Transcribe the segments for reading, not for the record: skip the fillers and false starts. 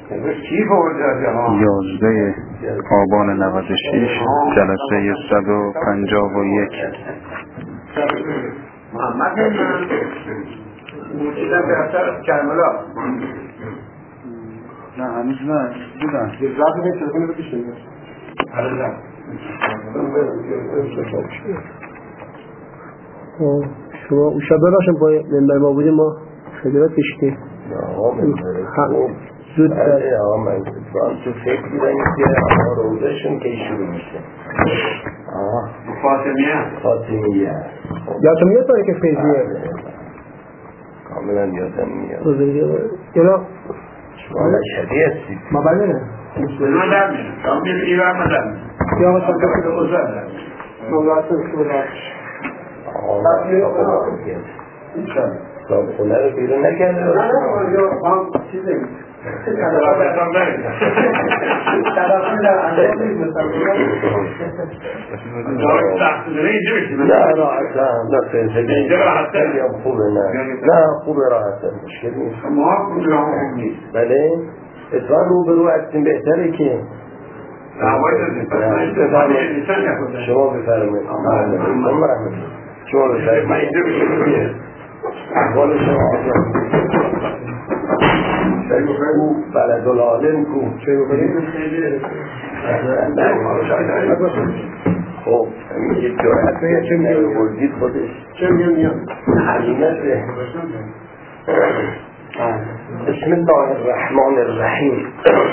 11 آبان 96 جلسه 151. محمد موجودم به اثر از کرملا. نه هنوز نه بودن یه زرد به تلفن بکشید. شما اون شب براشم با منبر ما بودیم، ما خدمت کشیدیم. زود بله من تو فکر بودم که روزشون که شروع میشه. فاطمیه یادم میاد که فیضیه کاملا یادم میاد. اینا شما شدیه هستید. ما بله نه من در میاد کامل ایران من در میاد یا مثلا بسید اوزن مولاتون صاحب خونه رو بیرون نکرده؟ نه هم چیزی طرفی در انجام نیست مثلا نه راحتم نه فلسفه خیلی هم خوبه نه خوبه راحتم مشکل نیست ما خوب نیست بله اتفاق روبرو هستیم بهتره که شما بفرمایید شما بفرمایید احوال شما کو بلد العالم کو چه بکنید؟ خب یک جرأت چه میگردید خودش چه میگم حقیقته. بسم الله الرحمن الرحیم.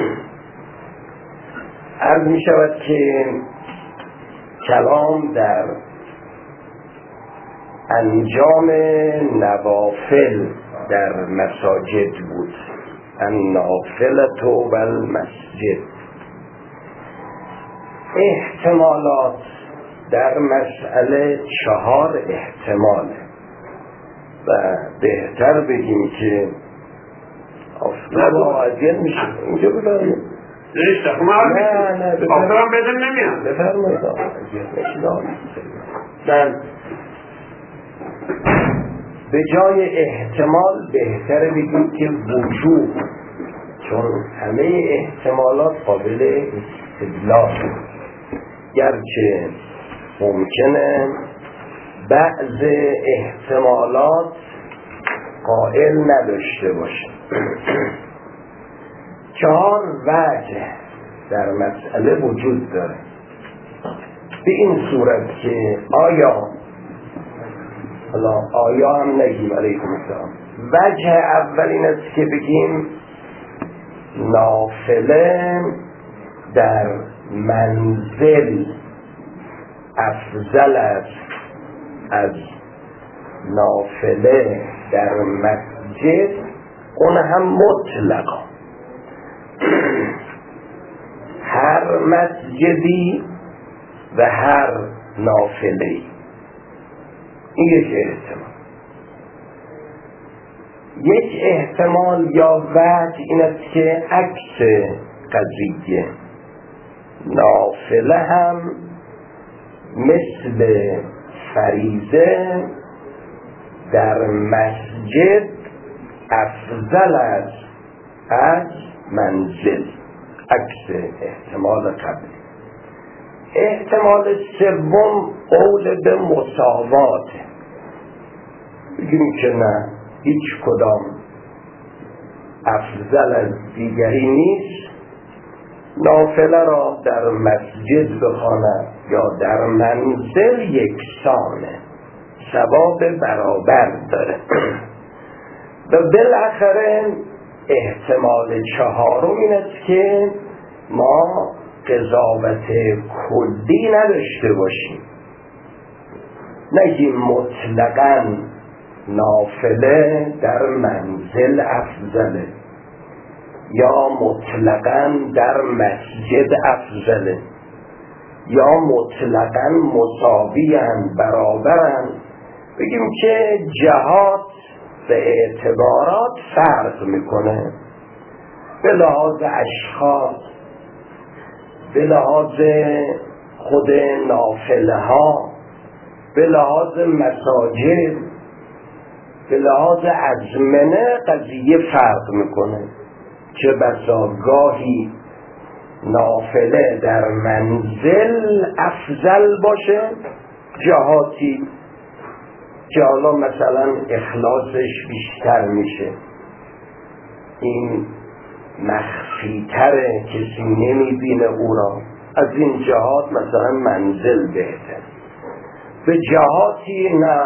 عرض می شود که کلام در انجام نوافل در مساجد بود. النافلة و المسجد. احتمالات در مسئله 4 احتماله و بهتر بگیم که اصلا عجل میشه اینجا بفرمایید. نه آفرام بدن نمیاد بفرمایید من به جای احتمال بهتر بگیم که وجود، چون همه احتمالات قابل استدلال گرچه ممکنه بعض احتمالات قائل نداشته باشه. 4 وجه در مسئله وجود داره به این صورت که آیا هم نگیم علیکم السلام. وجه اول این است که بگیم نافله در منزل افضل است از نافله در مسجد، اون هم مطلقا. هر مسجدی و هر نافله‌ای. این یک احتمال. یک احتمال یا وجه این است که عکس قضیه نافله هم مثل فریضه در مسجد افضل است از منزل. عکس احتمال قبلی. احتمال سوم قول به مساوات. بگیم که نه هیچ کدام افضل از دیگری نیست، نافله را در مسجد بخواند یا در منزل یکسانه، ثواب برابر داره. و بالاخره احتمال 4 این است که ما قضاوت کلی نداشته باشیم، نگیم مطلقاً نافله در منزل افضله یا مطلقاً در مسجد افضله یا مطلقاً مساویاً برابراً. بگیم که جهات به اعتبارات فرق میکنه، به لحاظ اشخاص، به لحاظ خود نافله ها، به لحاظ مساجد، به لحاظ ازمنه قضیه فرق میکنه. چه بسا گاهی نافله در منزل افضل باشه، جهاتی که حالا مثلا اخلاصش بیشتر میشه، این مخفی تره، کسی نمیبینه او را، از این جهات مثلا منزل بهتر. به جهاتی نه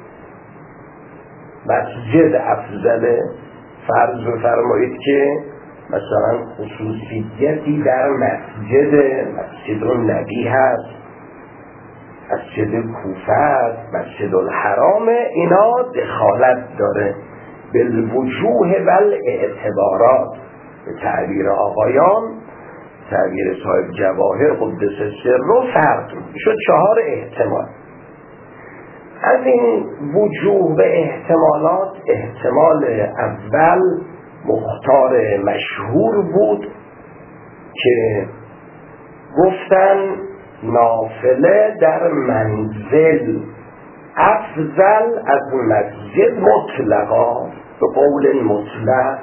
مسجد افضله. فرض بفرمایید که مثلا خصوصیتی در مسجد النبی هست، مسجد کوفه هست، مسجد الحرام، اینا دخالت داره بالوجوه والاعتبارات. به تعبیر آقایان، تعبیر صاحب جواهر قدس سره، فرق شد 4 احتمال. از این وجوه و احتمالات، احتمال اول مختار مشهور بود که گفتن نافله در منزل افضل از مسجد مطلقا، به قول مطلق.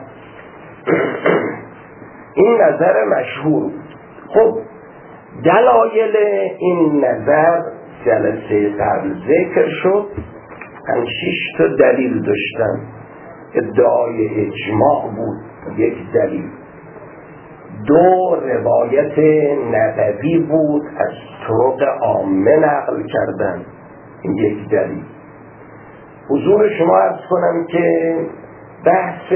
این نظر مشهور بود. خب دلایل این نظر جلسه قبل ذکر شد. 6 تا دلیل داشتن. ادعای اجماع بود، 1 دلیل. 2 روایت نبوی بود، از طرق عامه نقل کردن، این 1 دلیل. حضور شما عرض کنم که بحث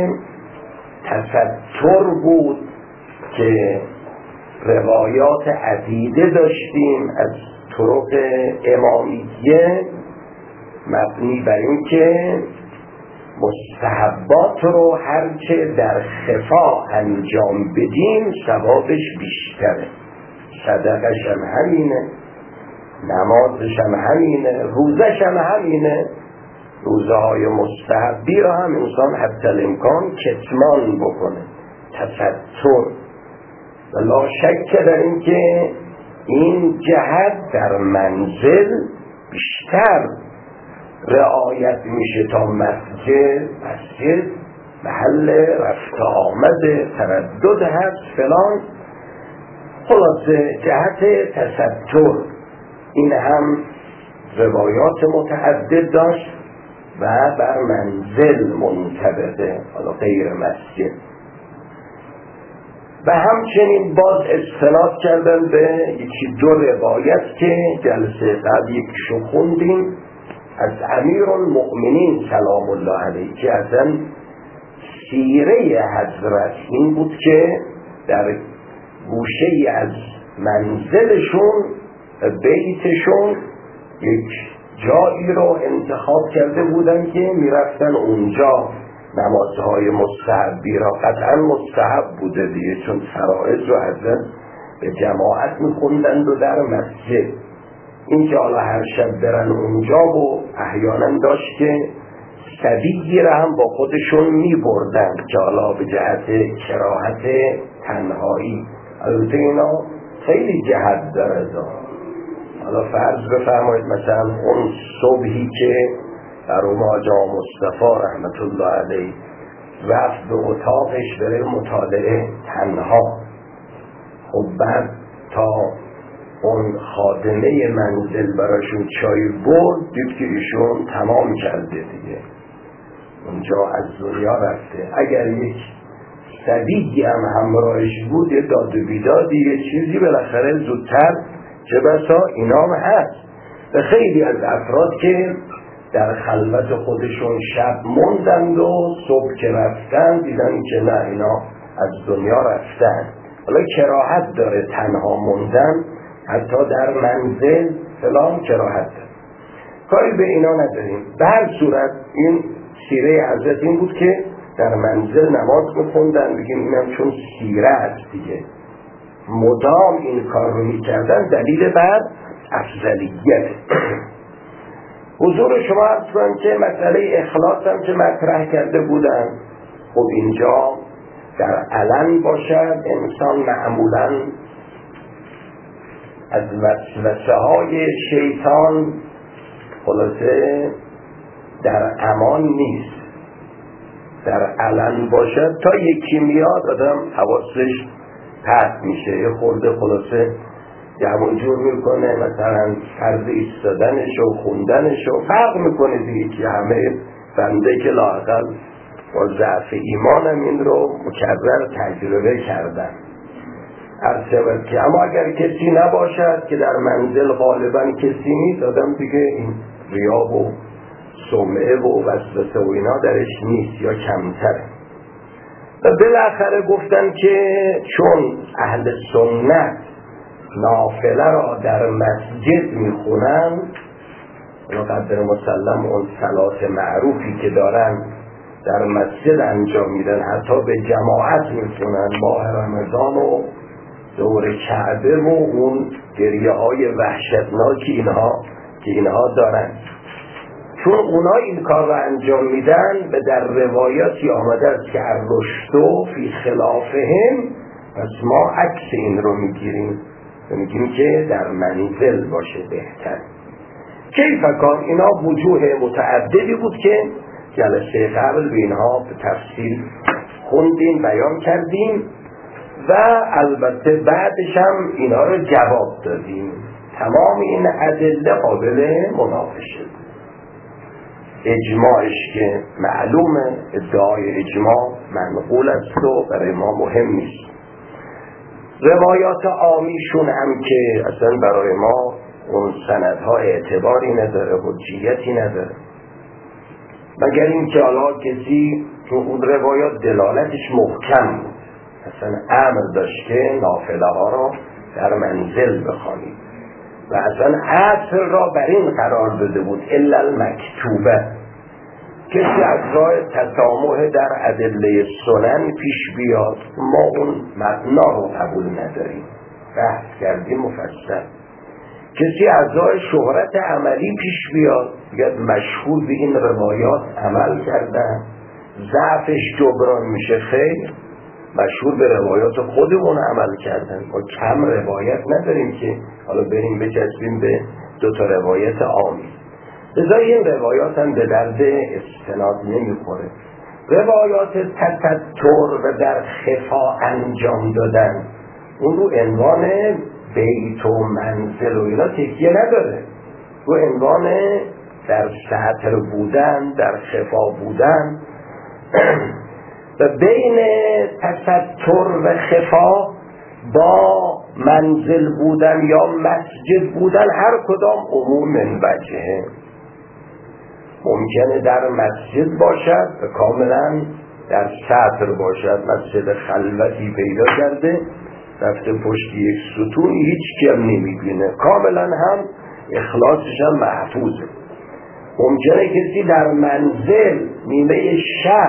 تستر بود که روایات عدیده داشتیم از طرق امامیه، مبنی بر این که مستحبات رو هرچه در خفا انجام بدیم ثوابش بیشتره. صدقش هم همینه، نمازش هم همینه، روزش هم همینه. روزه های مستحبی را هم انسان حتی الامکان کتمان بکنه، تستر. و لا شک در این که این جهت در منزل بیشتر رعایت میشه تا مسجد محل رفت آمد، تردد هست فلان. خلاصه جهت تستر این هم روایات متعدد داشت و بر منزل منطبقه، حالا غیر مسجد. و همچنین باز استناد کردن به 1-2 روایت که جلسه قبل یکیشو خوندیم از امیرالمؤمنین سلام الله علیه، که اصلا سیره حضرت این بود که در گوشه از منزلشون، بیتشون، یک جایی رو انتخاب کرده بودن که میرفتن اونجا نمازهای مستحبی را، قطعا مستحب بوده دیگه، چون فرائض رو حضرت به جماعت میخوندند و در مسجد. این که حالا هر شب برن اونجا و احیانا داشت که صبیی را هم با خودشون میبردن که حالا به جهت کراهت تنهایی. البته اینا خیلی جهت داره. حالا فرض بفرمایید مثلا اون صبحی که در جا مصطفی رحمت الله علیه رفت به اتاقش بره مطالعه تنها، خب بعد تا اون خادمه منزل براشون چای برد، دید که ایشون تمام کرده دیگه، اونجا از دنیا رفته. اگر یک صدیقی هم همراهش بود، یه داد و بیدادی، یه چیزی بالاخره زودتر، چه بسا اینام هست. و خیلی از افراد که در خلوت خودشون شب موندند و صبح که رفتن دیدن که نه اینا از دنیا رفتن. حالا کراهت داره تنها موندن، حتی در منزل فلان کراهت داره، کاری به اینا نداریم. به هر صورت این سیره حضرت این بود که در منزل نماز میخوندن، بگیم اینم چون سیره است دیگه، مدام این کار رو میکردن، دلیل بر افضلیت. حضور شما عرض کنم که مسئله اخلاص هم که مطرح کرده بودن، خب اینجا در علن باشد انسان معمولا از وسوسه های شیطان خلاصه در امان نیست. در علن باشد تا یکی میاد آدم حواسش پرت میشه، یه خورده خلاصه جمع جور میکنه، مثلا فرض ایستادنش و خوندنش و فرق میکنه دیگه که همه بنده که لااقل با ضعف ایمانم این رو مکرر تجربه کردن. عرض شود که اما اگر کسی نباشد که در منزل غالبا کسی نیست، آدم دیگه این ریا و سمعه و وسوسه و اینا درش نیست یا کمتره. و بالاخره گفتن که چون اهل سنت نافله را در مسجد میخونن، و قدر مسلم اون صلات معروفی که دارن در مسجد انجام میدن، حتی به جماعت میخونن، ماه رمضان و دور کعبه و اون گریه های وحشتناکی اینها دارن. چون اونا این کار رو انجام میدن و در روایاتی آمده است که الرشد فی خلافهم، پس ما عکس این رو میگیریم که در منزل باشه بهتر. کیف کان؟ اینا وجوه متعددی بود که جلسه قبل به اینها به تفصیل خوندیم، بیان کردیم و البته بعدش هم اینا رو جواب دادیم. تمام این ادله قابل مناقشه. اجماعش که معلومه، ادعای اجماع منقول است و برای ما مهم نیست. روایات عامیشون هم که اصلا برای ما اون سندها اعتباری نداره، حجیتی نداره، مگر این که حالا کسی تو اون روایات دلالتش محکم بود، اصلا امر داشت که نافله ها را در منزل بخوانید و اصلا اصل را بر این قرار داده بود الا المکتوبه. کسی از راه تسامح در ادله سنن پیش بیاد، ما اون مبنا رو قبول نداریم، بحث کردیم مفصل. کسی از راه شهرت عملی پیش بیاد، بگه مشهور به این روایات عمل کردن، ضعفش جبران میشه، خیر، مشهور به روایات خودمون عمل کردن. ما کم روایت نداریم که حالا بریم بچسبیم به دوتا روایت عامی. لذا این روایات هم به درد استناد نمیخوره. روایات تستر و در خفا انجام دادن، اون رو عنوان بیت و منزل و اینا تکیه نداره، رو عنوان در سطر بودن، در خفا بودن و بین تستر و خفا با منزل بودن یا مسجد بودن هر کدام عموم من وجهه. ممکنه در مسجد باشد و کاملا در سطر باشد، مسجد خلوتی پیدا کرده رفته پشت یک ستون، هیچ کم نمیبینه، کاملا هم اخلاصش هم محفوظه. ممکنه کسی در منزل نیمه شب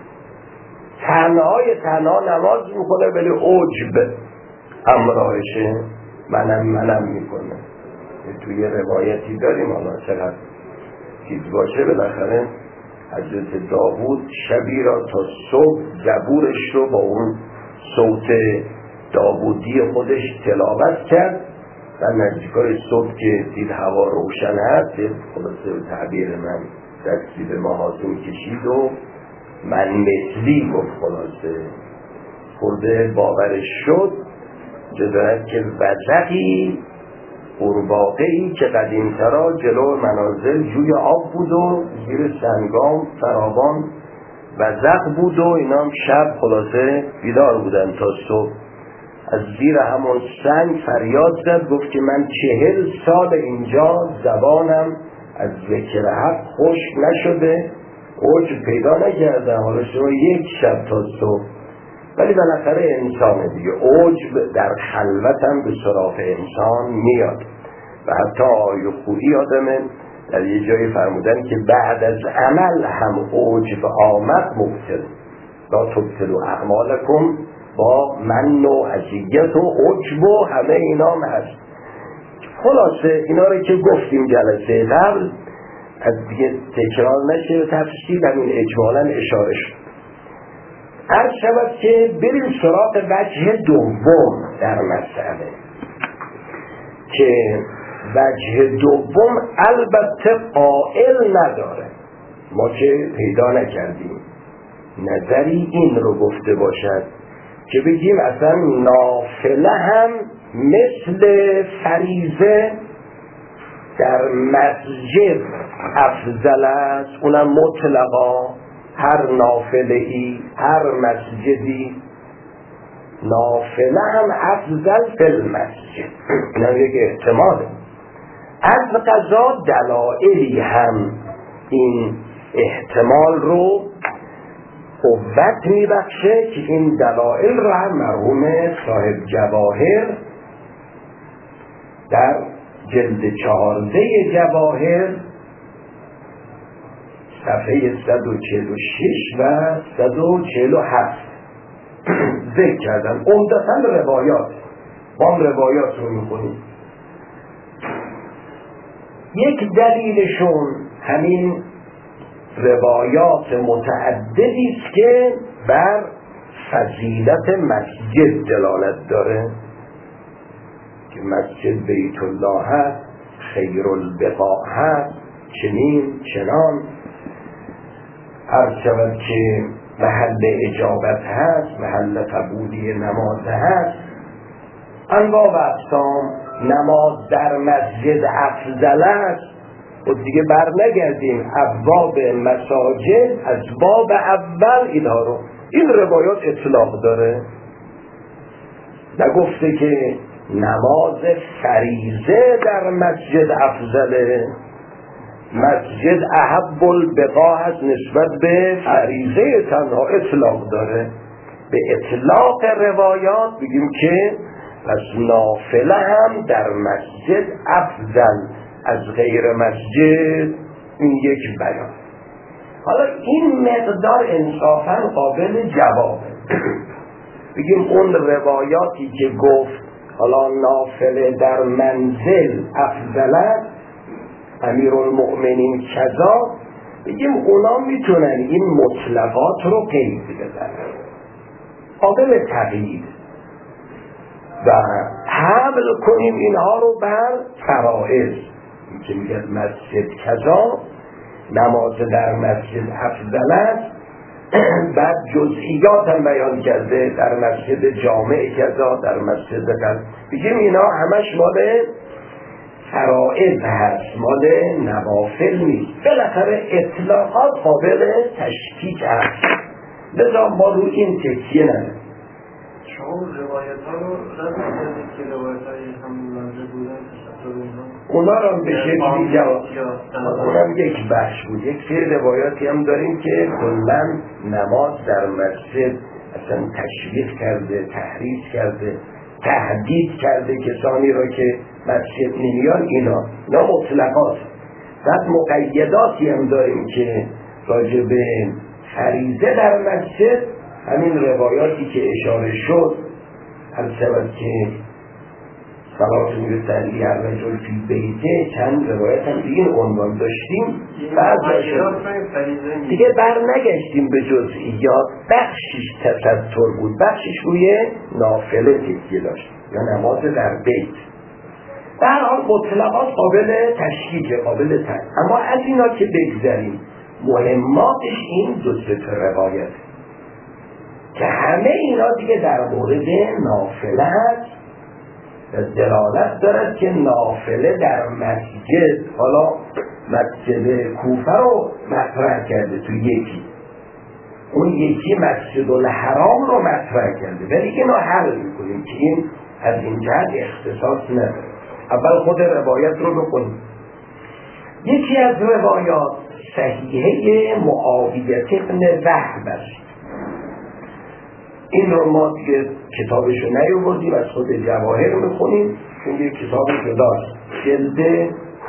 تنها نماز میکنه ولی عجب همراهشه، منم میکنه. توی روایتی داریم حالا چقدر چیز باشه، بالاخره حضرت داوود شبی را تا صبح زبورش رو با اون صوت داوودی خودش تلاوت کرد و نزدیکای صبح که دید هوا روشن هست، خلاصه به تعبیر من دستی به محاسن کشید و من مثلی گفت، خلاصه خورده باورش شد. جدارت که وزقی قرباقهی که قدیمترا جلو منازل جوی آب بود و زیر سنگام فراوان وزق بود و اینا هم شب خلاصه بیدار بودن تا صبح. از زیر همون سنگ فریاد زد، گفت که من 40 سال اینجا زبانم از ذکر حق خشک نشده، عجب پیدا نکردم، حالا شما یک شب تا صبح. ولی بالاخره انسان دیگه، عجب در خلوت هم به سراغ انسان میاد و حتی آیه خویی آدمه در یه جایی فرمودن که بعد از عمل هم عجب آمد مبتل، لا تبتلوا اعمالکم با من و عزیت و عجب و همه اینا هم هست. خلاصه اینا رو که گفتیم جلسه قبل، از دیگه تکرار نشه تفصیل، همین اجمالا اشاره شد. عرض شود که بریم سراغ وجه دوم در مسئله، که وجه دوم البته قائل نداره، ما که پیدا نکردیم. نظری این رو گفته باشد که بگیم اصلا نافله هم مثل فریضه در مسجد افضل است، اونم مطلقا، هر نافله ای هر مسجدی نافله هم افضل فی المسجد. این هم یک احتماله. از قضا دلائلی هم این احتمال رو قوت میبخشه که این دلائل رو هم مرحوم صاحب جواهر در جلد 14 جواهر صفحه 146 و 147 ذکر کردن. عمدتاً روایات، با روایات رو میخونیم. یک دلیلشون همین روایات متعددی است که بر فضیلت مسجد دلالت داره که مسجد بیت الله هست، خیر البقاع هست، چنین چنان، هر شود که محل اجابت هست، محل قبولی نماز هست، انواع و اقسام. نماز در مسجد افضل است و دیگه بر نگردیم ابواب مساجد از باب اول اینها رو. این روایات اطلاق داره، نگفته که نماز فریضه در مسجد افضله. مسجد احب البقاع هست نسبت به فریضه تنها، اطلاق داره. به اطلاق روایات بگیم که پس نافله هم در مسجد افضل از غیر مسجد. این یک بیان. حالا این مقدار انصافا قابل جوابه. بگیم اون روایاتی که گفت حالا نافله در منزل افضل است، امیرالمؤمنین کذا، بگیم اونا میتونن این مطلقات رو قید بزنن، قابل تغییر، و حمل کنیم اینها رو بر فرائض که میگه مسجد کذا، نماز در مسجد افضل است. بعد جزئیات هم بیان کرده، در مسجد جامع کذا، در مسجد کذا. بگیم اینا همش مال فرائض هست، مال نوافل نیست. بالاخره اطلاقات قابل تشکیک هست، لذا ما رو این تکیه نداریم. شما روایت ها رو رد کردید که روایت های همون منزل بودن اونا رو به شکلی جواب، اونم یک بخش بود. یک سری روایاتی هم داریم که کلاً نماز در مسجد اصلا تشویق کرده، تحریض کرده، تهدید کرده کسانی را که مسجد نمیان. اینا مطلقات. بعد مقیداتی هم داریم که راجع به فریضه در مسجد، همین روایاتی که اشاره شد، هر شود که صلات میرسلی هر رجل فی بیته، چند روایت هم دیگه عنوان داشتیم. بعد دیگه بر نگشتیم به جزئیات. بخشش تستر بود، بخشش روی نافله تکیه داشت یا نماز در بیت. در حال مطلقات قابل تشکیک، قابل تشکیک. اما از اینا که بگذاریم، مهماتش این دو سه روایت که همه اینا دیگه در مورد نافله هست و دلالت دارد که نافله در مسجد، حالا مسجد کوفه رو مطرح کرده تو یکی، اون یکی مسجد الحرام رو مطرح کرده، ولی اینا حل میکنیم که این از این جهت اختصاص نداره. اول خود روایت رو بکنیم. یکی از روایات صحیحه معاویه ابن وهب است. این رو ما دیگه کتابشو نیاوردیم، از خود جواهر میخونیم، چون یه کتاب جداست. جلد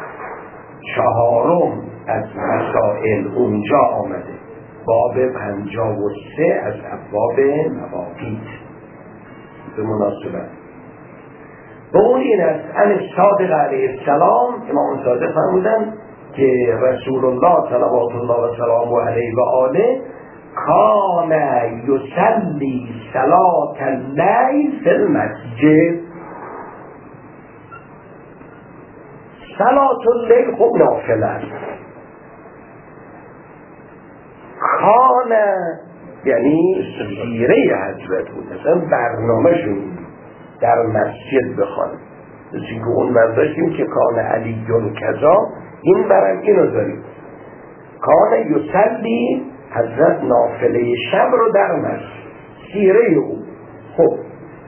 4 از مسائل اونجا آمده، باب 53 از ابواب مواقیت به مناسبت. و اون این است ان صادق علیه السلام، امام صادق فرمودن که رسول الله صلوات الله و سلامه علیه و آله کان یصلی صلاة اللیل فی المسجد. صلاة اللیل خب نافله است. کان یعنی سیره حضرت بود، اصلا برنامه شون در مسجد بخوانیم. مثل که اون داشتیم که کان علی کذا، این برم اینو داریم کان یصلی، حضرت نافله شب رو در مسجد، سیره او. خب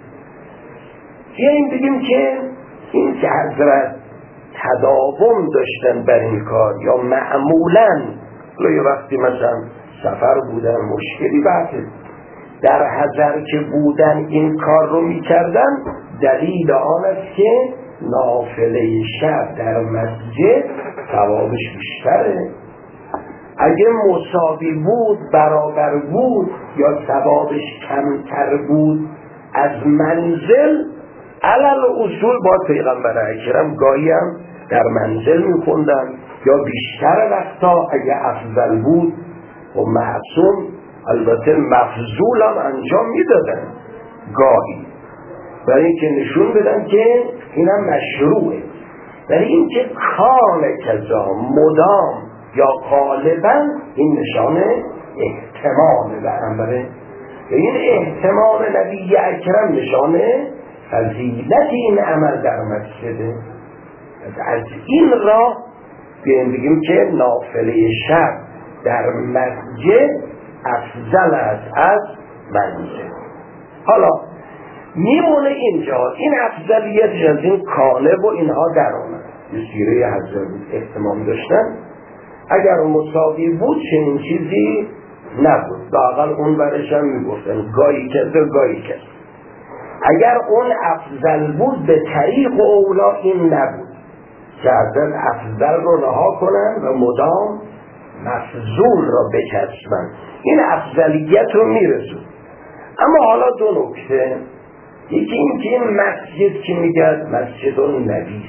بیاییم بگیم که این که حضرت تداوم داشتن بر این کار یا معمولاً یه وقتی مثلا سفر بودن مشکلی بحثه در حضر که بودن این کار رو میکردن، دلیل آن است که نافله شب در مسجد ثوابش بیشتره. اگه مساوی بود، برابر بود یا ثوابش کمتر بود از منزل، علل اصول با پیغمبر اکرم گاهی هم در منزل میخوندن یا بیشتر وقتا اگه افضل بود و معصوم البته مفضول هم انجام میدادن گاهی، برای اینکه نشون بدن که اینم مشروعه. برای اینکه کان کذا مدام یا غالبا، این نشانه احتمال برنبره، و این احتمال نبی اکرم نشانه فضیلت این عمل در مسجده. از این راه بگیم که نافله شب در مسجد افضل است از منزل. حالا میمونه اینجا این افضلیت از این کالب و اینها در آمد، یه سیره حضرت احتمام داشتن. اگر مساوی بود چنین چیزی نبود، لااقل اون برش هم میگفتن گاهی کس و گاهی کس. اگر اون افضل بود به طریق اولا این نبود که حضرت افضل رو رها کنن و مدام مفضول را بچسبن، این افضلیت رو میرسون. اما حالا دو نکته، یکی این که این مسجد که میگد مسجد النبی،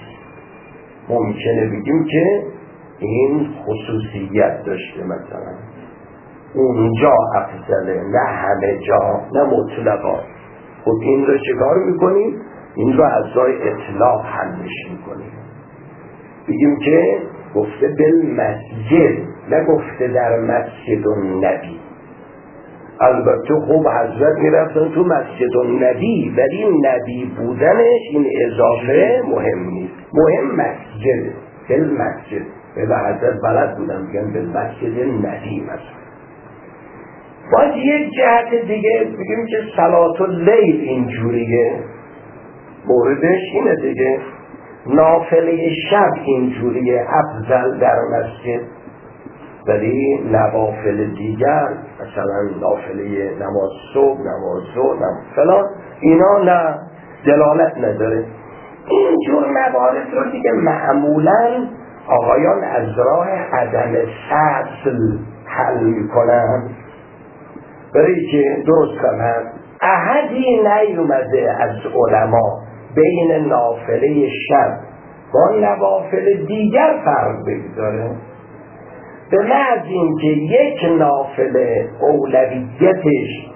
ممکنه بگیم که این خصوصیت داشته، مثلا اونجا افضله نه همه جا نه مطلقا. خب این رو چکار میکنیم؟ این رو از راه اطلاق حلش میکنیم، بگیم که گفته بالمسجد، نگفته در مسجد النبی. البته خوب حضرت میرفتن تو مسجد النبی، ولی نبی بودنش این اضافه مهم نیست، مهم مسجد، بالمسجد. به حضرت بلد بودن بگن بالمسجد النبی. مثلا باید یک جهت دیگه بگیم که صلات اللیل اینجوریه، موردش اینه دیگه، نافله شب اینجوریه افضل در مسجد، ولی نوافل دیگر مثلا نافله نماز صبح، نماز ظهر، فلان، اینا نه دلالت نداره. اینجور موارد رو دیگه معمولا آقایان از راه عدم فصل حل میکنن، برای که درست کنن احدی نیومده از علما بین نافله شب با نوافل دیگر فرق بگذاره. به محض اینکه یک نافله اولویتش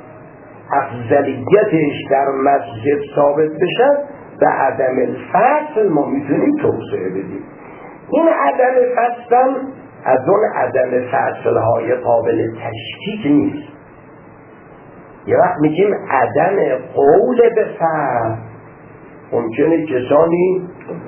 افضلیتش در مسجد ثابت بشه، به عدم الفصل ما میتونیم توسعه بدیم. این عدم فصل از اون عدم فصلهای قابل تشکیک نیست. یه وقت میگیم عدم قول به فصل، ممکنه کسانی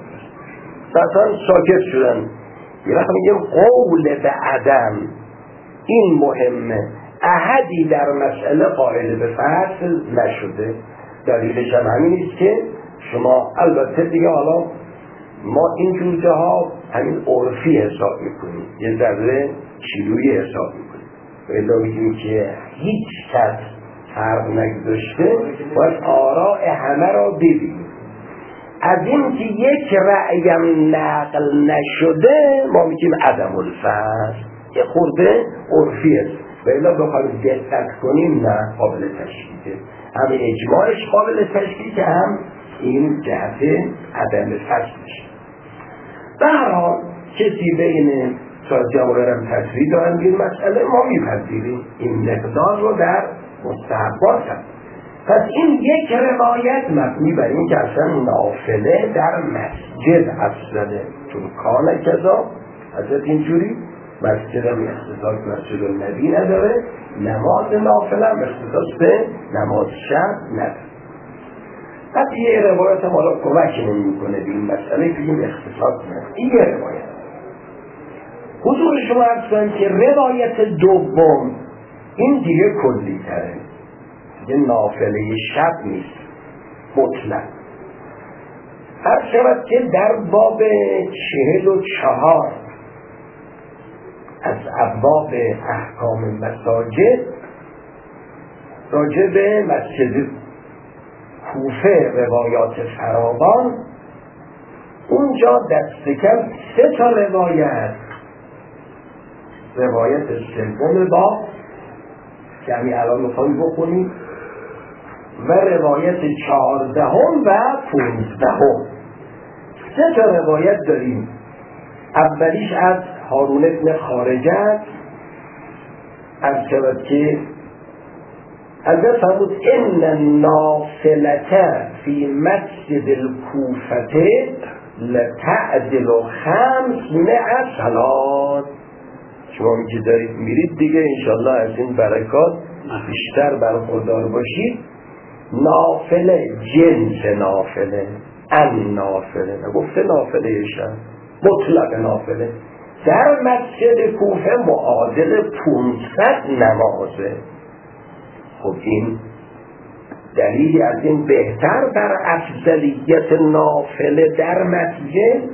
مثلا ساکت شدن، یه وقت میگیم قول به عدم، این مهمه. احدی در مسئله قائل به فصل نشده. دلیلش هم همین است که شما البته دیگه حالا ما این جوزه ها همین عرفی حساب میکنیم، یه ذره چیلویی حساب میکنیم، بلا بگیم که هیچ کس فرق نگذاشته، باید آراء همه را ببینیم. از این که یک رأیم نقل نشده ما میگیم عدم الفصل، یه خورده عرفی است، بلا بخواهیم دقت کنیم نه قابل تشکیکه. هم اجماعش قابل تشکیکه، هم این جهت عدم فصلش. به هر حال کسی بین جوابرم تصویر دارن این مسئله، ما میپذیریم این مقدار رو در مستحبات هست. پس این یک روایت مبنی بر این که اصلا نافله در مسجد افضله، چون کان کذا حضرت اینجوری مسجد هم اختصاص مسجد النبی نداره، نماز نافله هم اختصاص به نماز شب نداره. بعد یه روایت ما را کمک نمی‌کنه به این مسئله که این اختصاص نداره. این یه روایت. حضور شما عرض کنم که روایت دوم این دیگه کلی تره، دیگه نافله شب نیست مطلق. هر شود که در باب 44 از ابواب احکام مساجد راجع به مسجد کوفه روایات فراوان، اونجا دست کم 3 روایت، روایت سوم باب که همین الان میخوایم بخونیم و روایت 14 و 15. 3 روایت داریم. اولیش از هارون بن خارجه از شود که از فرمود ان النافلة فی مسجد الکوفة لتعدل 500 صلات. شما که دارید میرید دیگه انشالله از این برکات بیشتر برخوردار باشید. نافله جنس نافله، ان نافله، نگفته نافله شب، مطلق نافله در مسجد کوفه معادل 500 نمازه. خب این دلیلی از این بهتر بر افضلیت نافله در مسجد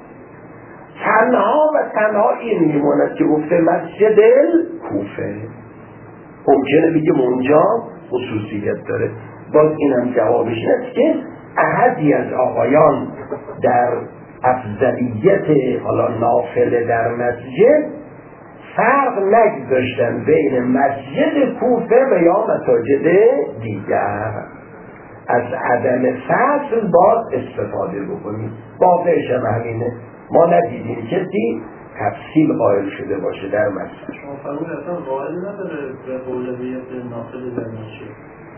تنها و تنها این میموند که گفته مسجد کوفه. ممکنه بگیم اونجا خصوصیت داره، باز اینم جوابش نیست که احدی از آقایان در افضلیت حالا نافله در مسجد فرق نگذاشتن بین مسجد کوفه و یا مساجد دیگر. از عدم فصل باز استفاده بکنیم. واقعش هم همینه، ما ندیدیم کسی تفصیل قائل شده باشه در مسجد. شما فرمود اصلا قائل نداره به اولویت نافله در مسجد.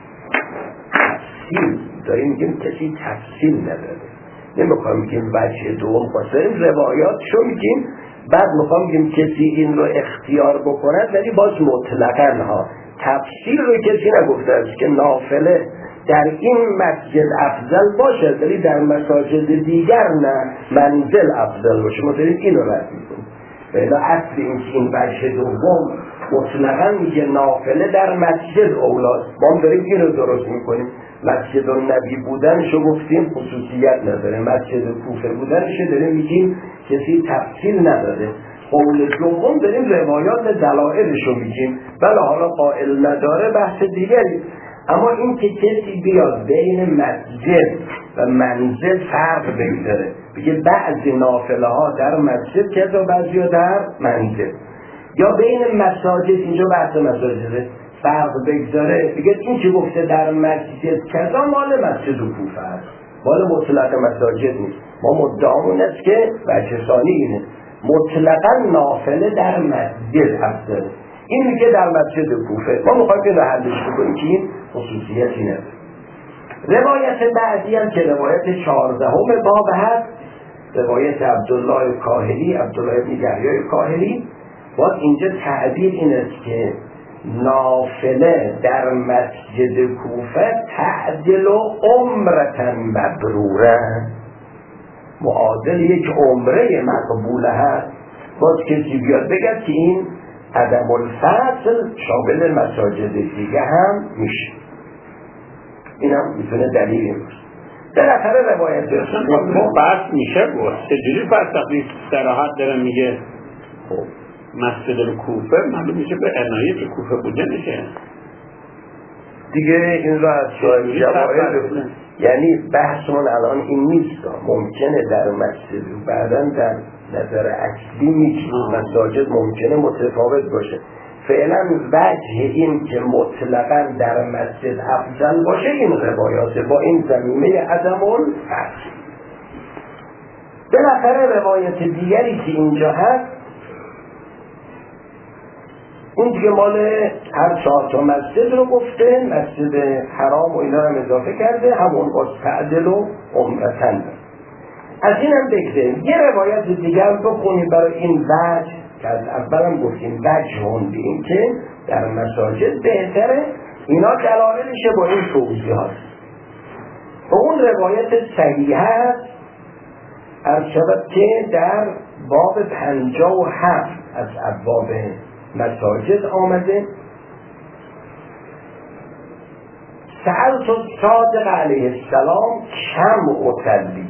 تفصیل داریم میگیم کسی تفصیل نداره، نمیخوام میگیم وجه دوم خواستیم روایات شو میگیم، بعد میخوام میگیم کسی این رو اختیار بکند، ولی باز مطلقاً ها تفصیل رو کسی نگفته است که نافله در این مسجد افضل باشه ولی در مساجد دیگر نه منزل افضل باشه. ما داریم این رو رد میکنیم. بلا اصل این وجه دوم مطلقاً میگه نافله در مسجد اولاست، ما داریم این رو درست میکنیم. مسجد النبی بودنشو گفتیم خصوصیت نداره، مسجد کوفه بودنشو داریم میگیم کسی تفصیل نداره. قول دوم داریم روایات دلایلشو میگیم، بله حالا قائل نداره بحث دیگری، اما این که کسی بیاد بین مسجد و منزل فرق بگذاره، بگه بعضی نافله ها در مسجد کذا بعضی ها در منزل، یا بین مساجد، اینجا بحث مساجده، فرق بگذاره بگه این که گفته در مسجد کذا مال مسجد و کوفه است، مال مطلق مساجد نیست. ما مدعامون است که وجه ثانی اینه مطلقا نافله در مسجد افضل، این میگه در مسجد کوفه. ما میخوایم که حلش بکنیم که این خصوصیتی نداره. روایت بعدی هم که روایت 14 باب هست، روایت عبدالله کاهلی، عبدالله بن یحیی کاهلی. باز اینجا تعبیر این است که نافله در مسجد کوفه تعدل عمرة مبروره، معادل یک عمره مقبوله هست. باز کسی بیاد بگه که این عدم الفصل شامل مساجد دیگه هم میشه، این هم میتونه دلیلی باشه. بالاخره روایت ما بحث میشه گفت چجوری پس وقتی صراحت داره میگه مسجد الکوفه معلوم میشه به عنایت کوفه بوده نشه دیگه. این را از شاید جوائل یعنی بحثمون الان این نیست، ممکنه در مسجد بعداً در نظر اصلی میشه مساجد ممکنه متفاوت باشه. فعلا وجه این که مطلقاً در مسجد افضل باشه این روایات با این زمینه عدم الفصل. بالاخره روایت دیگری که اینجا هست اون دیگه مال هر 4 تا مسجد رو گفته، مسجد حرام و اینا هم اضافه کرده، همون باز تعدل و عمرتن. از این هم بگذاریم یه روایت دیگر بخونیم برای این وجه که از اولم گفتیم وجه این که در مساجد بهتره، اینا دلایلشه با این توضیحات. و اون روایت صحیح هست از شبت که در باب 57 از ابواب مساجد آمده. سألت الصادق علیه السلام کم اصلی،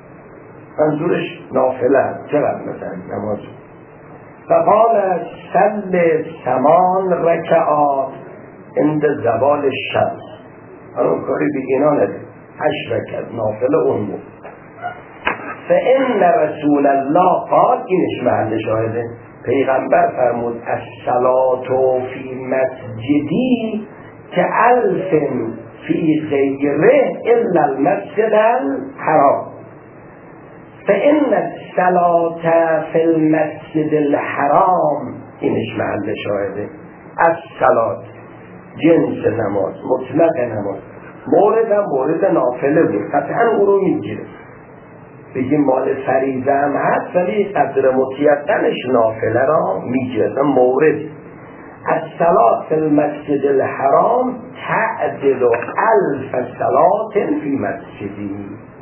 منظورش نافله چقدر مثلا نماز، فقال صل 8 رکعات عند زوال الشمس. اون کاری به اینا نده، 8 رکعت نافله اون بود. فإن رسول الله قال، اینش محل شاهده، پیغمبر فرمود الصلاة فی مسجدی که 1000 فی غیره الا المسجد الحرام. فإن الصلاة فی المسجد الحرام، اینش محل شاهده، الصلاة جنس نماز، مطلق نماز، مورد نافله بود، قطعا او رو میگیره، بگیم مال فریضه هم هست ولی قدر مطیقنش نافله را میگیره. مورد الصلاة فی المسجد الحرام تعدل 1000 صلاة فی مسجدی،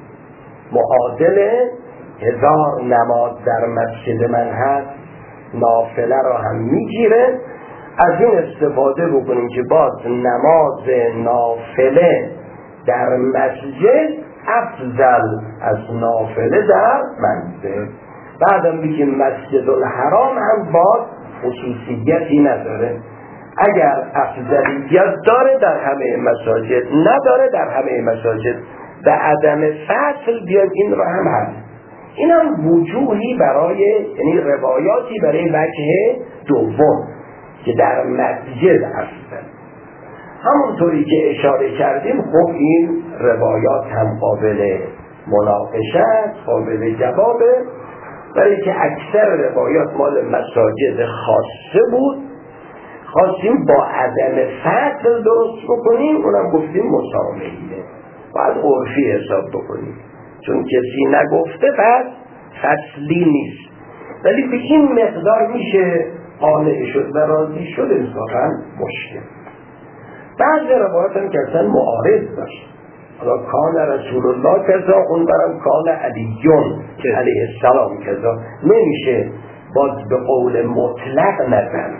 معادل 1000 نماز در مسجد من هست، نافله را هم میگیره. از این استفاده بکنیم که باز نماز نافله در مسجد افضل از نافله در منزل. بعدم بگیم مسجد الحرام هم باز خصوصیتی نداره، اگر افضلیت داره در همه مساجد، نداره در همه مساجد، به عدم فصل بیاد این را هم هست. این هم وجوهی برای، یعنی روایاتی برای وجه دوم که در مسجد افضل. همونطوری که اشاره کردیم، خب این روایات هم قابل مناقشه، قابل جوابه، برای که اکثر روایات مال مساجد خاصه بود. خواستیم با عدم فصل درست بکنیم، اونم گفتیم مسامحیه، باید عرفی حساب بکنیم، چون کسی نگفته پس فصلی نیست، ولی به این مقدار میشه قانع شد و راضی شد، انصافا مشکل. بعضی روایات هم که اصلا معارض داشت، حالا کان رسول الله کذا، اون برم کان علیون علیه السلام کذا، نمیشه باز به قول مطلق نزن.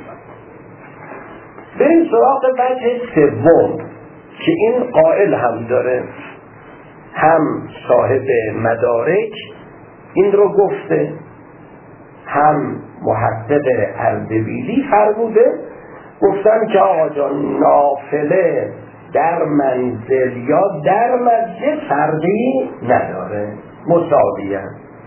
بریم سراغ وجه سوم که این قائل هم داره، هم صاحب مدارک این رو گفته، هم محقق اردبیلی فرموده، گفتن که آقا جان نافله در منزل یا در مسجد فرقی نداره، مساویه.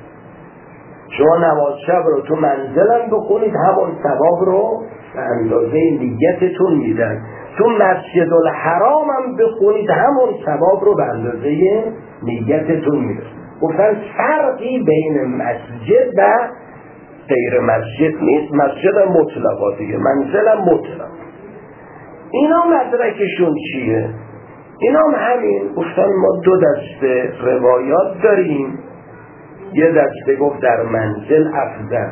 شما نماز شب رو تو منزلم بخونید، همون ثواب رو به اندازه نیتتون میدن، تو مسجد الحرام هم بخونید، همون ثواب رو به اندازه نیتتون میدن. گفتن فرقی بین مسجد و غیر مسجد نیست، مسجد هم مطلقا دیگه، منزل هم مطلق. اینا مدرکشون چیه؟ اینا هم همین گفتن ما 2 دسته روایات داریم، یه دسته گفت در منزل افضل،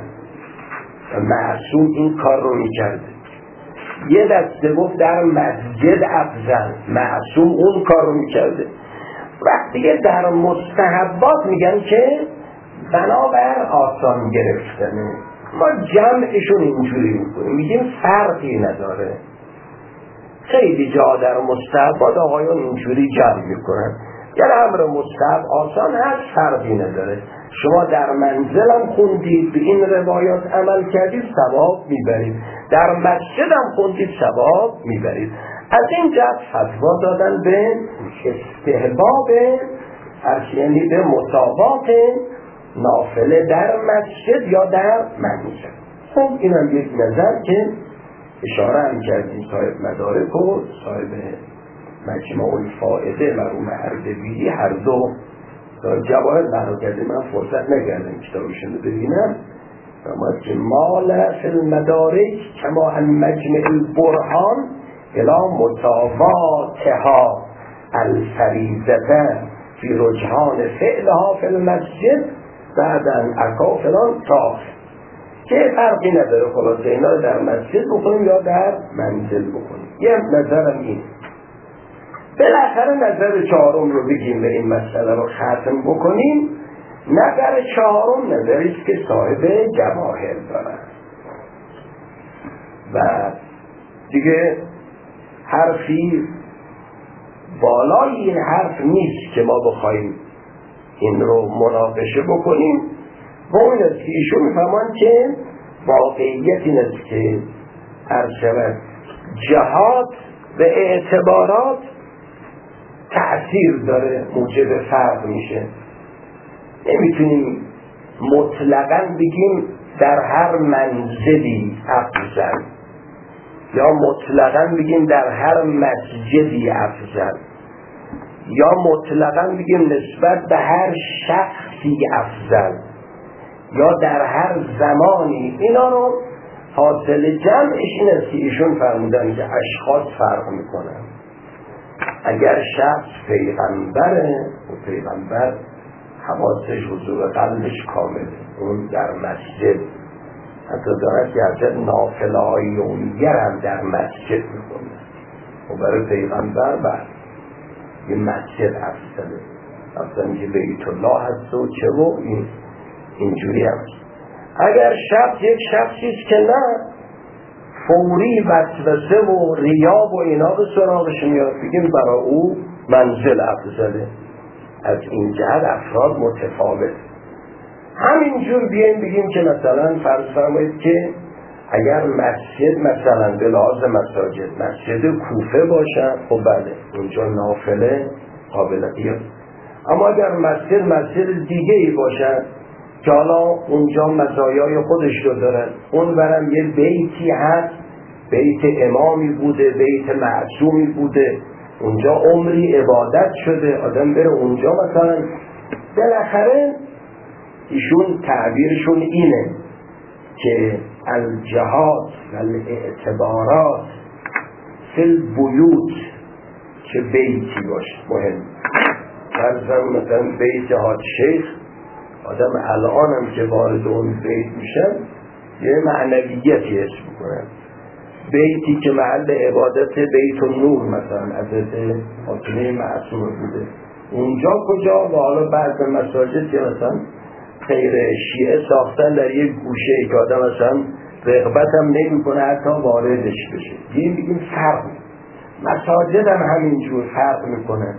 معصوم این کار رو میکرده، یه دسته گفت در مسجد افضل، معصوم اون کار رو میکرده. وقتی در مستحبات میگن که بنابر آسان گرفتنه، ما جمعشون اینجوری میکنیم، میگیم فرقی نداره. خیلی جا در مستحبات آقایون اینجوری جمع میکنن، یعنی امر مستحب آسان هست، فرقی نداره. شما در منزلم خوندید، به این روایات عمل کردید، ثواب میبرید، در مسجدم خوندید، ثواب میبرید. از این جهت فتوا دادن به استحباب، یعنی به مساوات نافله در مسجد یا در منزل. خب اینم یک نظر که اشاره هم کردیم صاحب مدارک و صاحب مجموع الفائده مرحوم اردبیلی هر دو جواهر بنا کرده. من فرصت نکردم کتابشون رو ببینم، اما که مال فی المدارک کما ان مجمع البرهان الی مساواتها الفریضه فی رجحان فعلها فی المسجد بعد ان اکا فلان تاخ، که فرقی نداره خلاصه اینا در مسجد بکنیم یا در منزل بکنیم. یه نظرم این. بالاخره نظر چهارم رو بگیم و این مسئله رو ختم بکنیم. نظر چهارم نظری است که صاحب جواهر دارن و دیگه حرفی بالای این حرف نیست که ما بخوایم این رو مناقشه بکنیم. و اون است که ایشون میفهمن که واقعیت این است که هر شود جهات و اعتبارات تأثیر داره، موجب فرق میشه. نمیتونیم مطلقاً بگیم در هر منزلی افضل یا مطلقاً بگیم در هر مسجدی افضل یا مطلقاً بگیم نسبت به هر شخصی افضل یا در هر زمانی. اینا رو حاصل جمعش این است که ایشون فرمودن که اشخاص فرق میکنن. اگر شخص پیغمبره و پیغمبر حواسش حضور قلبش کامله، اون در مسجد حتی دارد که حتی نافله های یومیه هم در مسجد میکنه و برای پیغمبر بعد یه مسجد افضله، افضل که بیت الله هست و چه و اینجوری هست. اگر شخص یک شخصیست که نه فوری وسوسه و ریاب و اینا به سراغش میاد، بگیم برای او منزل افضله. از این جهت افراد متفاوت. همینجور بیایم بگیم که مثلا فرض فرمایید که اگر مسجد مثلا به لحاظ مساجد مسجد کوفه باشد، خب بله اونجا نافله قابل قیاس. اما اگر مسجد دیگه ای باشد که حالا اونجا مزایای خودش رو دارن، اون برم یه بیتی هست، بیت امامی بوده، بیت معصومی بوده، اونجا عمری عبادت شده، آدم بره اونجا مثلا. بالاخره ایشون تعبیرشون اینه که الجهات و الاعتبارات فی البیوت، که بیتی باشه مهم. فرضاً مثلا بیت حاج شیخ، آدم الان هم که وارد اون بیت میشن یه معنویتی حس میکنن. بیتی که محل عبادت بیت النور مثلا حضرت فاطمه معصومه بوده، اونجا کجا؟ و حالا بعض مساجد که مثلا غیر شیعه ساختن در یک گوشه ای که آدم مثلا رغبت هم نمی کنه حتی واردش بشه. این بگیم فرق. مساجد هم همینجور فرق میکنه.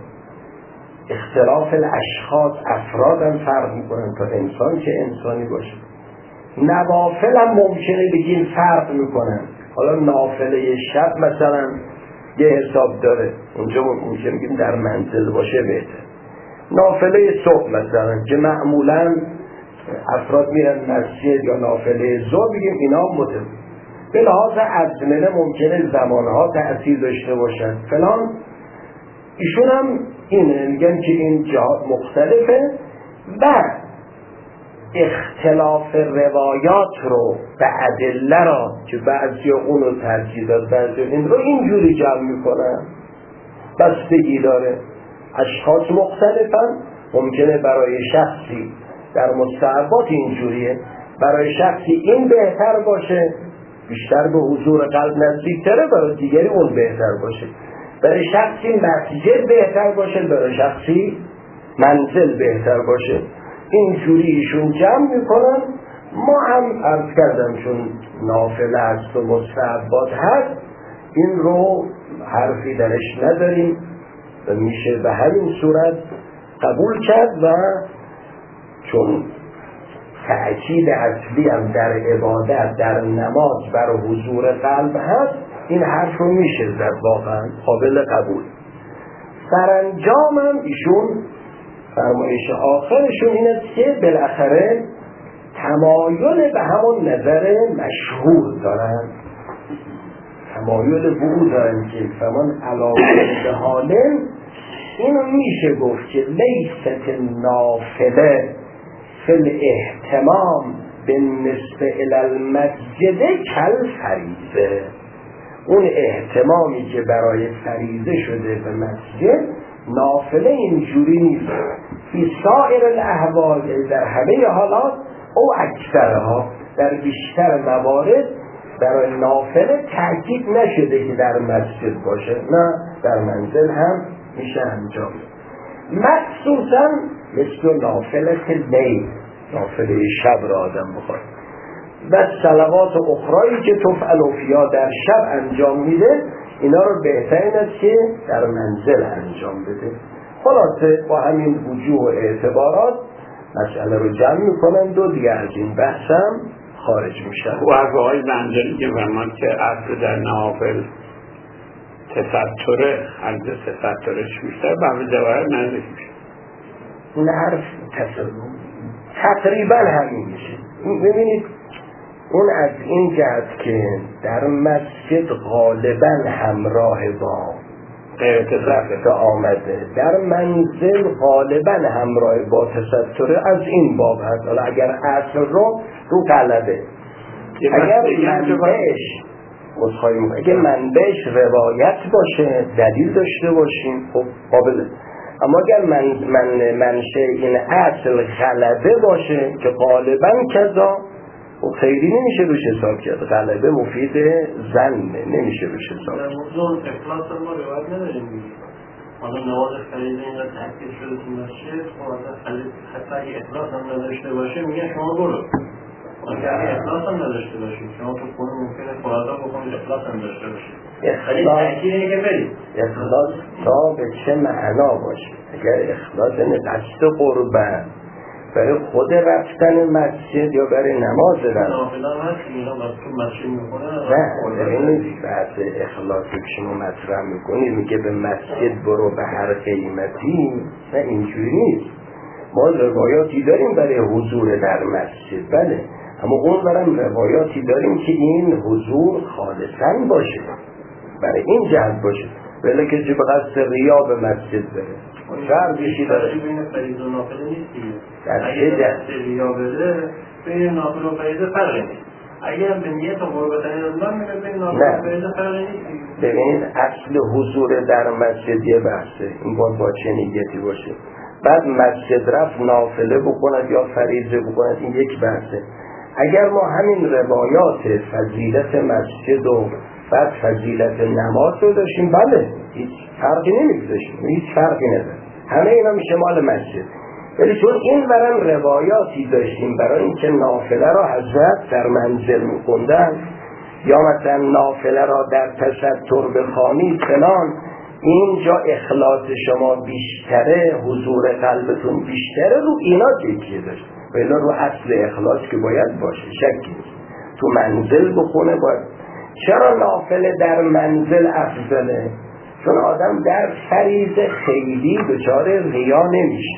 اختلاف الاشخاص، افراد هم فرق میکنن تا انسان که انسانی باشه. نوافل هم ممکنه بگیم فرق میکنن. حالا نافله شب مثلا یه حساب داره، اونجا ممکنه بگیم در منزل باشه بهتر. نافله صبح مثلا که معمولا افراد میرن مسجد یا نافله ظهر، بگیم اینا متفاوت. به لحاظ ازمنه ممکنه زمانها تأثیر داشته باشن فلان. ایشون هم اینه میگن که این جهات مختلفه و اختلاف روایات رو و ادله را که بعضی اون رو ترجیح داد بعضی این رو اینجوری جمع میکنن. بستگی داره. اشخاص مختلفن، ممکنه برای شخصی در مستحبات اینجوریه، برای شخصی این بهتر باشه، بیشتر به حضور قلب نزدیکتره، برای دیگری اون بهتر باشه. برای شخصی مسجد بهتر باشه، برای شخصی منزل بهتر باشه. اینجوری ایشون جمع میکنن. ما هم عرض کردم چون نافله هست و مستحبات هست این رو حرفی درش نداریم و میشه به همین صورت قبول کرد. و چون تأکید اصلی هم در عبادت در نماز بر حضور قلب هست، این حرف رو میشه زد، واقعا قابل قبول. سرانجام هم ایشون فرمایش آخرشون این است که بالاخره تمایل به همون نظر مشهور دارن، تمایل به او دارن که فمان علاقه به حالن. اینو میشه گفت که لیست نافله فی الاهتمام بالنسبه الی المسجد کل فریضه. اون اهتمامی که برای فریضه شده به مسجد، نافله اینجوری نیست. فی سایر الاحوال، در همه حالات او اکثرها در بیشتر موارد برای نافله تاکید نشده که در مسجد باشه، نه در منزل هم میشه انجام. مخصوصا مثل نافله لیل، نافله شب را آدم بخواد و صلوات اخرایی که تفعل فیها در شب انجام میده، اینا رو بهترین است که در منزل انجام بده. خلاصه با همین وجوه و اعتبارات مسئله رو جمع میکنند و دیگه از این بحثم خارج میشن. و از آقای زنجانی که فرمان که اصل در نوافل تستره، عرض تسترش بیشتر به همه جواهر نزدیک میشه. این حرف تقریبا همین میشه. ببینید اون از این جهت که در مسجد غالبا همراه با رفت آمده، در منزل غالبا همراه با تستره، از این باب هست. حالا اگر اصل رو غلبه، اگر منبعش روایت باشه، دلیل داشته باشیم، خب قابله. اما اگر منشه این اصل غلبه باشه که غالبا کذا، خب خیلی نمیشه روش حساب کرد. غلبه مفید زن نمیشه روش حساب کرد. در موضوع اخلاص ما روایت نداریم. حالا نماز فریضه اینقدر تأکید شده تو مسجد، حتی اگه اخلاص هم نداشته باشه میگن شما برو. اگه اخلاص هم نداشته باشید شما تو خونه ممکنه فردا بکنید اخلاص هم داشته باشید. اخلاص تا به چه معنا باشه؟ اگر اخلاص یعنی قصد قربت برای خود رفتن مسجد یا برای نماز رفتن، نه این بحث اخلاصی که شما مطرح میکنید میگه به مسجد برو به هر قیمتی، نه اینجوری نیست. ما روایاتی داریم برای حضور در مسجد، بله، اما اون برم روایاتی داریم که این حضور خالصاً باشه، برای این جهت باشه، ولی که چه به قصد ریا به مسجد بره فرقی داره. بین فریض و نافله نیست دیگه. اگه دست ریا بده بین نافله و فریضه فرقی نیست. اگر به نیت و قربت الله میره بین نافله و فریضه فرقی نیست. ببین اصل حضور در مسجد یه بحثه، این با چه نیتی باشه. بعد مسجد رفت نافله بکند یا فریضه بکند، این یک بحثه. اگر ما همین روایات فضیلت مسجد و بعد فضیلت نماز رو داشتیم، بله هیچ فرقی نمی‌داشتیم، هیچ فرقی نداره، همه اینا میشه مال مسجد. ولی چون این برام روایاتی داشتیم برای اینکه نافله را حضرت در منزل می‌خوندن یا مثلا نافله را در تستر بخوانید فلان، اینجا اخلاص شما بیشتره، حضور قلبتون بیشتره، رو اینا تکیه داشت. ولی رو اصل اخلاص که باید باشه، شکی نیست. تو منزل بخونه باید. چرا نافله در منزل افضله؟ چون آدم در فریضه خیلی دچار ریا نمیشه.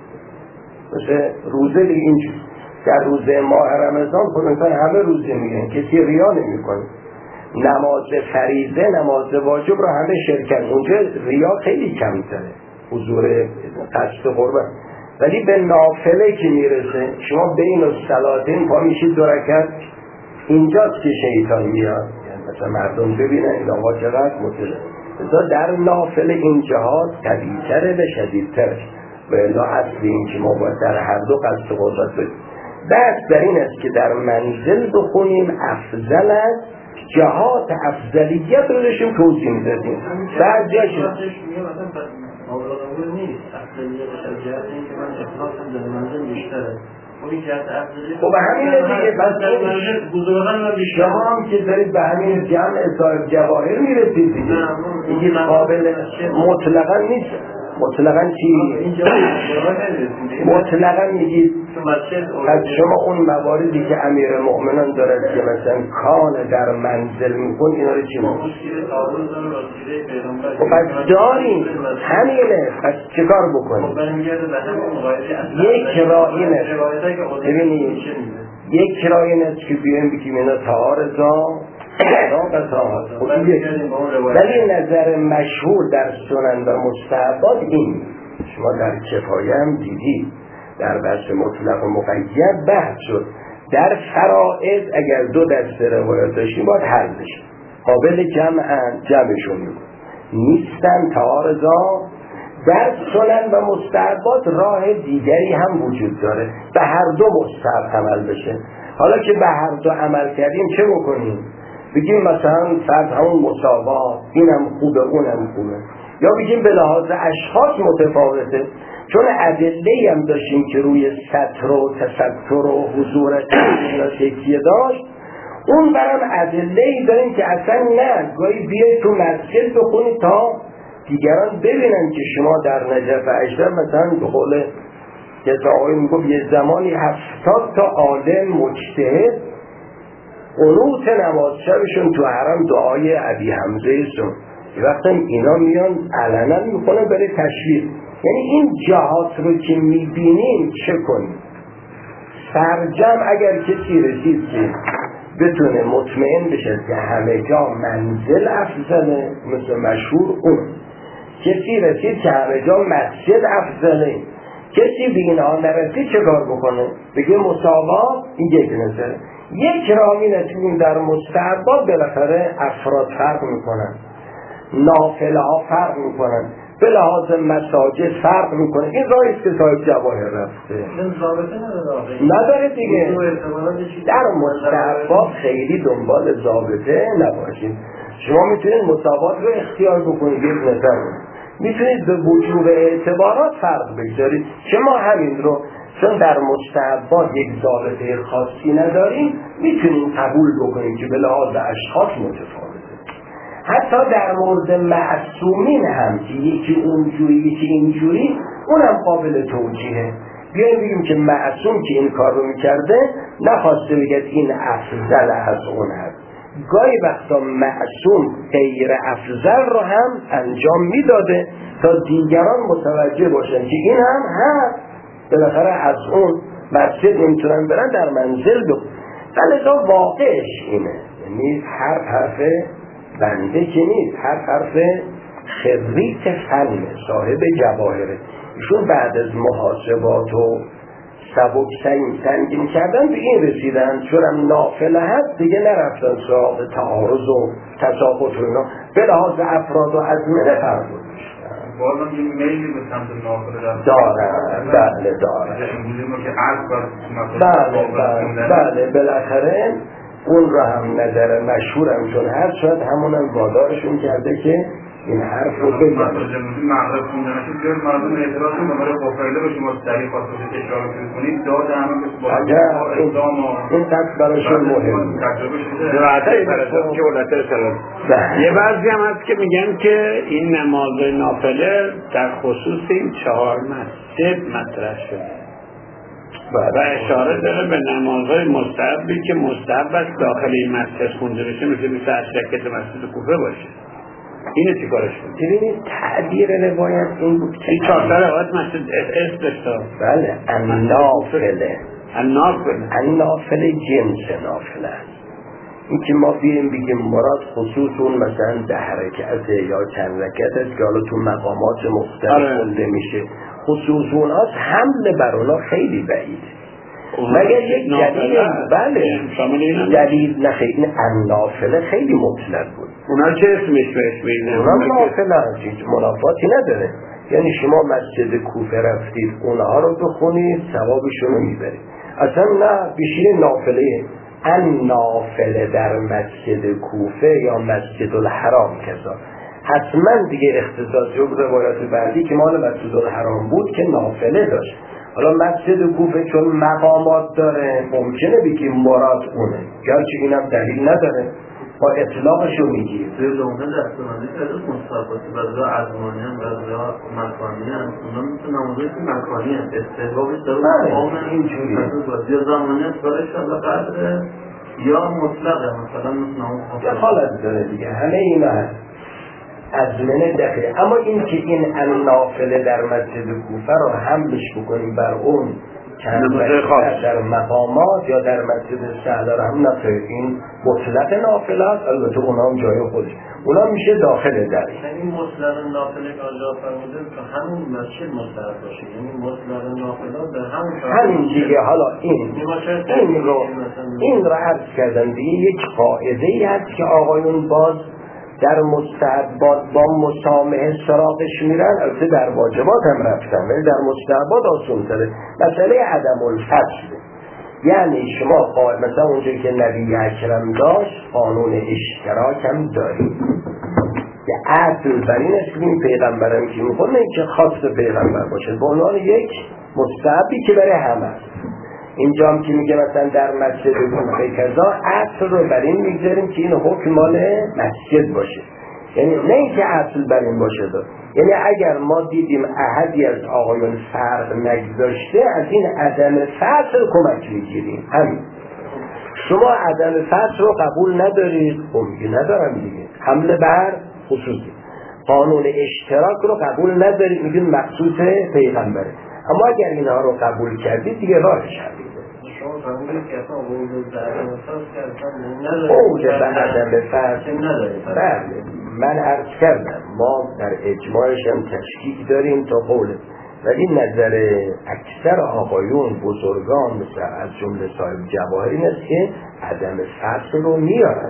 مثل روزه دیگه اینجوری، در روزه ماه رمضان خودتون همه روزه میگن، کسی ریا نمیکنه. نماز فریضه، نماز واجب را همه شرکت، اونجا ریا خیلی کمتره، حضور قصد قربت. ولی به نافله که میرسه، شما بین الصلاتین پا میشید 2 رکعت، اینجاست که شیطان میاد، یعنی مثلا مردم ببینن این آقا چقدر مطلع. در نافله این جهات قوی‌تره و شدیدتره، و الا اصل این که ما باید در هر دو قصد قربت بدیم. بحث در این است که در منزل بخونیم افضل است، جهات افضلیت رو داشتیم توضیح میدادیم. بعد جاش مبالغه نیست، افضلیتش از جهت اینکه من اخلاصم در منزل بیشتره. اونی که از افضلیت خب همین دیگه، بس در منزل بزرگان و بیشتر. شما هم که دارید به همین جمع صاحب جواهر میرسید دیگه. اینکه قابل مطلقا نیست. مطلقا چی؟ مطلقا میگید از شما اون مواردی که امیر مؤمنان دارد که مثلا کان در منزل میکن، اینا رو چی میگید؟ خب پس داریم همینه، پس چکار بکنیم؟ یک راه اینه، ببینید یک راه اینه که بیایم بگیم اینا تعارضا ولی نظر مشهور در سنن و مستحبات این، شما در کفایه هم دیدید در بحث مطلق و مقید بحث شد. در فرائض اگر 2 دسته روایات داشتیم باید حل بشه، قابل جمعشون میکن، نیستن تعارضا در سنن و مستحبات راه دیگری هم وجود داره، به هر دو مستحب عمل بشه. حالا که به هر دو عمل کردیم چه بکنیم؟ بگیم مثلا فرض همون مساوات، اینم خوبه اونم خوبه، یا بگیم به لحاظ اشخاص متفاوته، چون ادله‌ای هم داشتیم که روی ستر و تستر و حضور تکیه داشت، اون برام ادله‌ای داریم که اصلا نه، گاهی بیاید تو مسجد بخونید تا دیگران ببینن که شما در نجف اشرف مثلا به قول که آقای میگفت یه زمانی 70 تا عالم مجتهد قنوت نماز شبشون تو حرم دعای ابی حمزه سن، وقتی اینا میان علنا میکنن برای تشویق. یعنی این جهات رو که میبینیم چه کنیم؟ سرجم اگر کسی رسید که بتونه مطمئن بشه که همه جا منزل افضله، مثل مشهور اون، کسی رسید که همه جا مسجد افضله، کسی به اینها نرسید چه کار بکنه؟ بگه مساوات، این یک نظره. یک رامی نتونیم در مستحبات بالاخره افراد فرق میکنن، نافله ها فرق میکنن، به لحاظ مساجد فرق میکنه. این راهی است که صاحب جواهر رفته نداره دیگه. در مستحبات خیلی دنبال ضابطه نباشید. شما میتونید مساوات رو اختیار بکنید، یک نظر میتونید به وجوب اعتبارات فرق بگذارید که ما همین رو چون در مستحبات یک ضابطه خاصی نداریم میتونیم قبول بکنیم که به لحاظ اشخاص متفاوته. حتی در مورد معصومین هم که یکی اونجوری یکی اینجوری، اونم قابل توجیهه. بیاییم بگیم که معصوم که این کار رو میکرده نخواسته بگید این افضل از اون هست. گاهی وقتا معصوم غیر افضل رو هم انجام میداده تا دیگران متوجه باشن که این هم هست، بالاخره از اون مسجد نمیتونن برن در منزل بخون. ولی واقعش اینه، یعنی هر حرف بنده که نیست، هر حرف خریت فن صاحب جواهره. ایشون بعد از محاسبات و سبک سنگین کردن به این رسیدن چون هم نافله هست دیگه نرفتن سراغ تعارض و تساقط و اینا، به لحاظ افراد و ازمنه فرمود بازم این میلی به سمت نافله دارن. بله دارن. بله بالاخره اون را هم نظر مشهور هم چون هست، شاید همون هم وادارشون کرده که این حرف رو بگم. مغرب خوندنشون بیار مردم اعتراض کنم برای بخیله به شما سریع خواست بشه تکرار کنید داد همه که با این قصد برایشون مهم جراحتای فرصت که ولتر سلام. یه بعضی هم هست که میگن که این نماز نافله در خصوص این 4 مسجد مطرح شده و اشاره داره به نمازهای مستحبی که مستحب است داخل این مسجد خونده بشه، مثل اشرکت مسجد کوفه باشه. اینه چی کارش بود؟ ببینید تعبیر روایت این بود که این 4 تا روایت مسجد اسمش داره. بله النافله النافله جنس نافله است. این که ما بگیم مراد خصوص اون مثلا 10 رکعت یا چند رکعت است که حالا تو مقامات مختلف خونده میشه، خصوص اون هاست، حمل بر اونا خیلی بعیده مگر یک دلیل. بله دلیل نخیلی النافله خیلی مطلق بود. اونا چه اسمش بهش بینه؟ اونا نافله هست، منافاتی نداره. یعنی شما مسجد کوفه رفتید اونها رو بخونید ثوابشون رو میبرید، اصلا نه بشین نافله. النافله در مسجد کوفه یا مسجد الحرام کذا حتما دیگه اختصاص جب روایات بعدی که مال مسجد الحرام بود که نافله داشت. حالا مسجد کوفه چون مقامات داره ممکنه بگیم مراد اونه، گرچه اینم دلیل نداره، با اطلاقشو میگیم. لونه دستمندی که از مصطفاتی بعضا ازمانی هم بعضا مکانی هم اونا مثل نمازهایی که مکانی هم استحبابش داره آمن اینجوری یا زمانی هست برایش الله قدره یا مطلقه مثلا مثل نماز یا حالت داره دیگه، همه اینا هست ازمنه دقیقه. اما این که این النافله در مسجد کوفه رو حملش بکنیم بر اون چند در مقامات یا در مسجد سهلار هم نخیر، این مطلق نافله است. البته اونا هم جای خودش، اونا میشه داخل در این مطلق نافله که آنجا فرموده که همون مسجد مطلق باشه، یعنی مطلق نافله در همین دیگه. حالا این رو عرض کردن دیگه، یک قاعده ای هست که آقایون باز در مستحبات با مسامحه سراغش میرن، البته در واجبات هم رفتن ولی در مستحبات آسون تره. مسئله عدم الفصل، یعنی شما مثلا اونجایی که نبی اکرم داشت قانون اشتراک هم دارید که اصل بر این است که این پیغمبرم که میخونه این که خاص پیغمبر باشه به عنوان یک مستحبی که برای همه است. اینجا هم که میگه مثلا در مسجد کذا اصل رو بر این میگذاریم که این حکم مال مسجد باشه، یعنی نه اینکه اصل بر این باشه دار. یعنی اگر ما دیدیم احدی از آقایون فرق نگذاشته از این عدم فصل کمک میگیریم. همین شما عدم فصل رو قبول ندارید، میگه ندارم دیگه، حمله بر خصوصی. قانون اشتراک رو قبول ندارید، میگه مخصوص پیغمبره. اما اگر اینها رو قبول کردید دیگه راهش همینه. شما فهمیدید که اصلا قول به عدم فصل که اصلا قول به عدم فصل ندارید. بله من عرض کردم ما در اجماعش هم تشکیک داریم تا قوله، ولی نظر اکثر آقایون بزرگان مثل از جمله صاحب جواهر این است که عدم فصل رو میارن،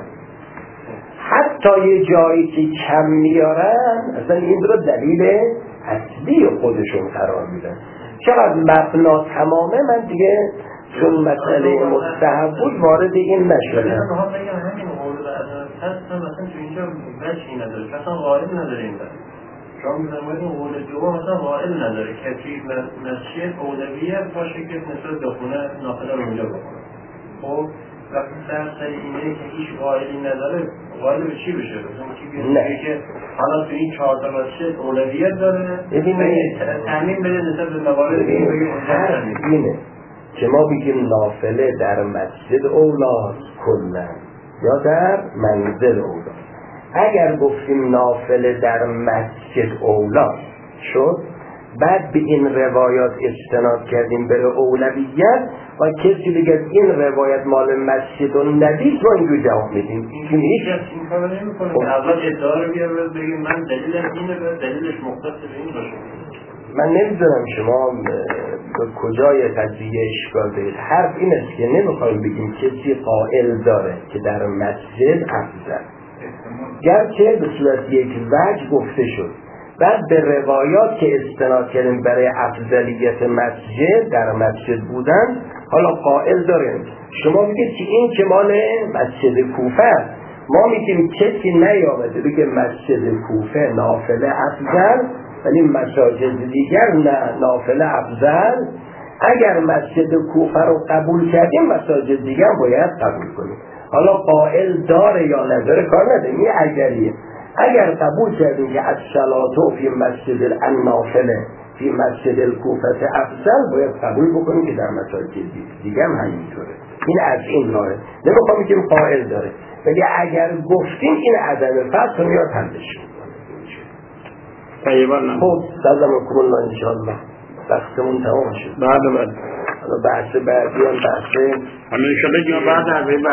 حتی یه جایی که کم میارن اصلا این رو دلیل اصلی خودشون قرار میدن. چقدر مبنا تمامه من دیگه چون مسئله مستحب بود وارد این نشدم. همین قول به عدم فصل مثلا تو اینجا وجهی نداره، مثلا قائل نداره این بر شما می‌فرمایید این قول دوم مثلا قائل نداره که توی مسجد اولویت باشه که مثلا دخونه نافله رو اونجا بکنه. خب وقتی سر اینه که هیچ قائلی نداره، قائل به چی بشه؟ نه که حالا تو این 4 تا مسجد اولویت داره تامین بده نسبت به موارد اینه که ما بگیم نافله در مسجد اولاست کلن یا در منزل اولاست. اگر گفتیم نافله در مسجد اولاست شد، بعد به این روایات استناد کردیم بره اولویت و کسی بگه این روایت مال مسجد و نبی ما اینجور جواب میدیم این کار نمی کنه. اول ادعا رو بیار بگیم من دلیلم اینه و دلیلش مختص به این باشه. من نمیدونم شما به کجای قضیه اشکال دارید. حرف این است که نمیخوایم بگیم کسی قائل داره که در مسجد افضل، گرچه به صورت یک وجه گفته شد، بعد به روایات که استناد کردیم برای افضلیت مسجد در مسجد بودن حالا قائل داریم. شما میگید که این که مال مسجد کوفه است، ما میگیم کسی نیامده بگه مسجد کوفه نافله افضل ولی مساجد دیگر نه نافله افضل. اگر مسجد کوفه رو قبول کردیم مساجد دیگر باید قبول کنیم. حالا قائل داره یا نداره کار نداریم، این اگریه. اگر قبول کردیم که الصلاة فی مسجد النافله فی مسجد الکوفه افضل باید قبول بکنیم که در مساجد دیگر هم همینطوره. این از این راهه، نمیخوام بگیم قائل داره، ولی اگر گفتیم این عدم فصل رو میاد حلش طیبان. خب سلام الله انشاءالله وقتمون تمام شد. بعد بحث بعدی هم بحث همین شده که بعد